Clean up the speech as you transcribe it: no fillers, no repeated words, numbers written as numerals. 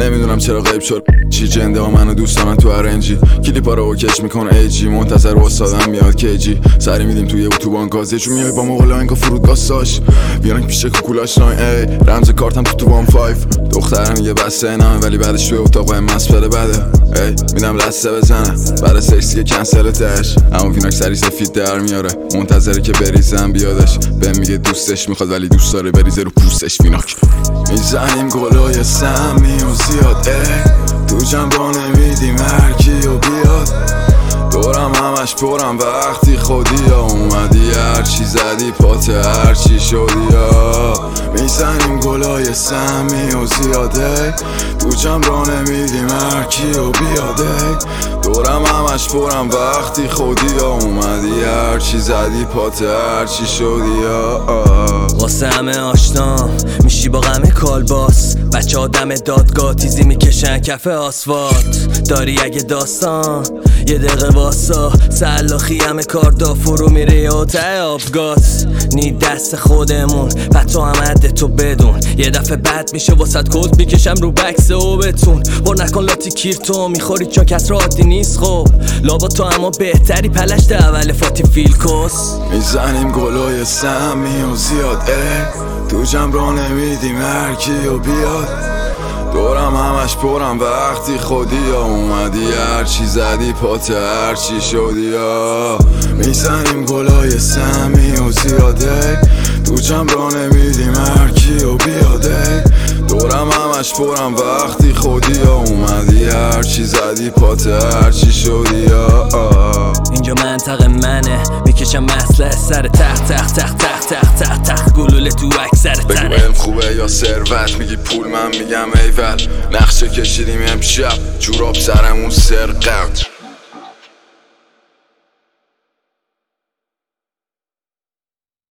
نمیدونم چرا غیب شد چی جنده ها منو دوست دارن تو ارنجی کلیپا رو اوکش میکنه ایجی منتظر استادم میاد کیجی سری میدیم توی اتوبان گازه چون میای با مغلا انگا فرودگاه ساش بیارن پیش کوکولاش لاین ای رمز کارتم تو وان 5 دخترم یه بسته نامه ولی بعدش توی اتاق مسپره بده ای میدم لسته بزنه بعد سکسی کنسل تش اما ویناک سری سفید در میاره منتظره که بریزم بیادش بهم میگه دوستش میخواد ولی دوست داره بریزه رو پوستش ویناک میزنیم گلای سمی و زیاد ای تو جنبا نمیدیم هرکی و بیاد دورم همش پرم وقتی خودی ها اومدی هرچی زدی پات هرچی شدی ها میزنیم گلای سمی و زیاده تو جنبا نمیدیم هرکی و بیاده دورم همش پرم وقتی خودی ها اومدی هرچی زدی پات هرچی شدی ها واسه همه آشنا میشی با غم کالباس بچه آدم دادگاه تیزی میکشن کف آسفالت داری اگه داستان یه دقیقه واسا سلاخی همه کار دا فرو میره یا ته آبگاز نی دست خودمون بعد تو هم عده تو بدون یه دفعه بد میشه واسد کلت میکشم رو بکس و بتون بر نکن لاتی کیر تو میخوری چون کس را عادی نیست خب لابا تو اما بهتری پلشت اول فاتی فیلکوس میزنیم گلای سمی و زیاد ای تو جنبا نمیدیم هرکی و بیاد دورم همش پرم وقتی خودی ها اومدی هرچی زدی پات هرچی شدی ها میزنیم گلای سمی و زیاده تو جنبا نمیدیم هرکی و بیاده دورم همش پرم وقتی خودی ها اومدی هرچی زدی پات هرچی شدی ها اینجا منطقه منه میکشم مسئله سر تخت گلوله تو اکثر تنه بگو علم خوبه یا ثروت میگی پول من میگم ایول نقشه کشیدیم امشب جوراب سرمون سرقت